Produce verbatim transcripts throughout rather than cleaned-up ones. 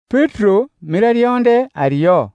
Petro mirarionde ariyo.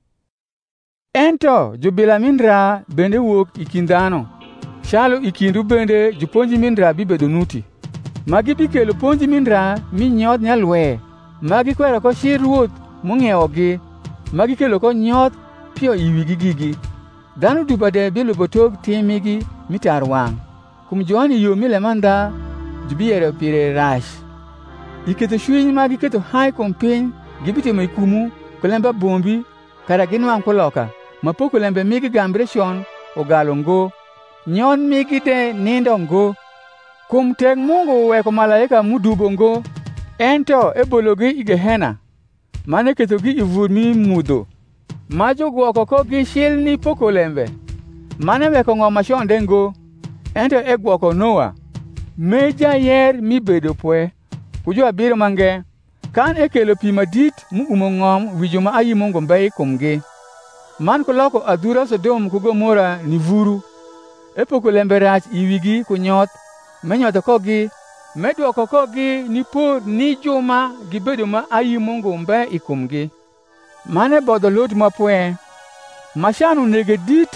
Ento jubila mindra bende wuok ikindano. Shalo ikindu bende juponji mindra bibedo nuti. Magi bikelo ponji mindra mi nyoth nyalwe. Magi kwero ko shir ruoth mung'iewogi. Magi kelo ko nyoth pio iwigi gigi. Dhano dubade bilubo tog timigi mitar wang'. Kum joani yo mile manda jubiere pire rash. Iketo shwiny magi keto hai kum piny gibitimo ikumu kulembe bombi kara ginwang' kuloka. Mapoko lembe migi gambre shon ogalo ngo. Nyon migi de nindo ngo. Kum teg Mungu weko malaika mudubo ngo. Ento ebologi i Gehena. Mane ketogi i vur mi mudho. Majo gwoko ko gi shil ni poko lembe. Mane weko ng'o mashonde ngo. Ento e gwoko Noa. Meja yer mi bedo pwe. Kujo abiro mange. Kan ekelo pi madit mu umo ng'om wi joma ayi Mungu mbai kumgi. Man kuloko adhura Sodom ku Gomora ni vuru. Epoko lembe rach iwigi kunyoth. Menyotho kogi. Medwoko kogi ni pod ni joma gibedo ma ayi Mungu mbai ikumgi. Mane bodho lot mapwe. Mashanu nege dit.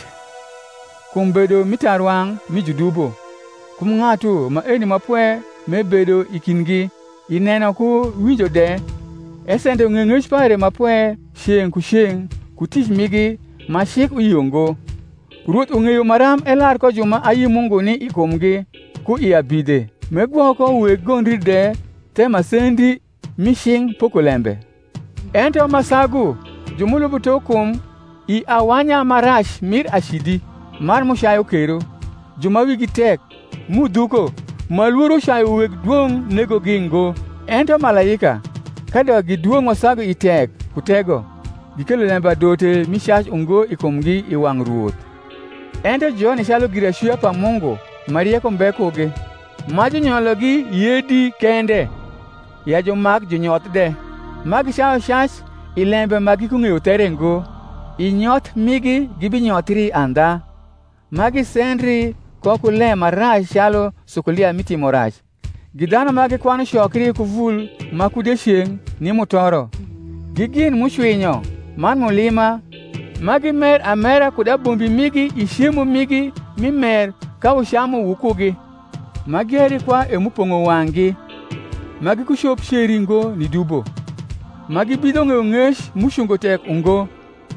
Kum bedo mitar wang' mi judubo. Kum ng'atu ma eni mapwe me bedo ikingi. Ineno ku winjo de. Esente ng'eng'ech pare mapwe sheng ku sheng ku tich migi ma shik uyongo. Ruoth ong'eyo maram elar ko joma ayi Mungu ni ikumgi ku i abidhe. Megwoko weg gondri de te masendi mi shing poko lembe. Ento masagu jumulubu tokum i awanya marash mir ashidi mar mushayo kero. Juma wigi tek muduko maluoro shayo weg duong' nego gingo. Ento malaika kada giduong' masagu itek kutego gikelo lembe dote mishach ungo ikumgi i wang' ruoth. Ento joni shalo gira shua pa Mungu Maria kombekoge. Maji nyologi yedi kende. Ya jomak jonyoth de. Magi shao shach ilembe magi kung'eyo terengo. Inyoth migi gibi nyothri anda. Magi sendri koku le marach shalo sukulia mitimo rach. Gidhano magi kwano shokri kuvul makude sheng ni mutoro. Gigin mushwinyo man mulima. Magi mer amera kuda bombi migi ishimu migi mimer ka ushamu wukugi. Magi heri kwa emupongo wangi. Magi kushop sheringo ni dubo. Magi bido ng'eyo ng'esh mushungo tek ungo.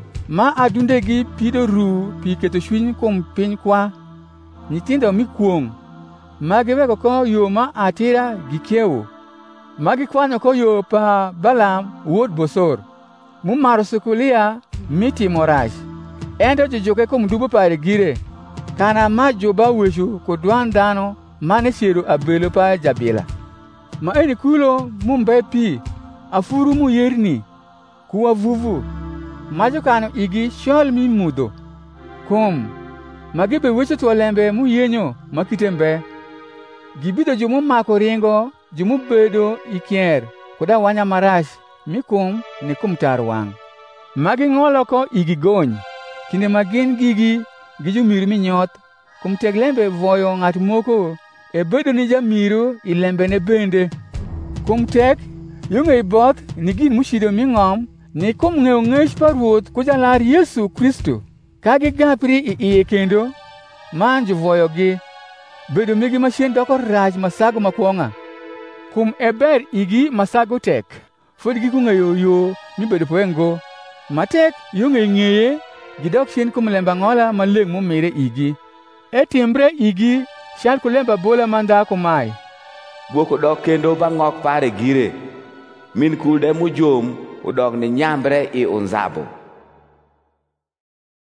Ma adundegi pido ru pi keto shwiny kum piny kwa. Nyithindo mikuong'. Magi weko ko yo ma atira gikiewo. Magi kwanyo ko yo pa Balam wuod Bosor. Mumaro sukulia mitimo rach. Ento jojoke kum dubo pare gire. Kana ma joba weshu kudwan dhano mane shiro abelo pa jabila. Ma eni kulo mumbe pi. Afuru mu yerni. Kuwa vuvu. Majo kano igi shol mi mudho. Kum. Magibe weche tuwa lembe mu yenyo makitembe. Gibido jumu mako ringo. Jumu bedo ikier. Kuda wanya marash. Mikum ni kumtar wang'. Magi ng'olo ko igi gony. Kinde magin gigi gijumir minyoth. Kum teg lembe voyo ng'at moko. E bedo ni jamiru ilembe ne bende. Kum tek yung'e iboth ni gin mushido ming'om. Ni kum ng'eyo ng'ech pa ruoth kujalar Yesu Kristo. Kagi gapri i iye kendo. Man juvoyogi. Bedo migi machien doko rach masago makwong'a. Kum eber igi masago tek. Fod gikung'eyo yo mibedo pwengo. Matek yung'e ng'eye gidok chien kum lemba ng'ola maleng' mumire igi. E timbre igi shal kulemba bola mandhako mai. Gwoko dok kendo bang'ok pare gire. Min kulde mujom udok ni nyambre i unzabo.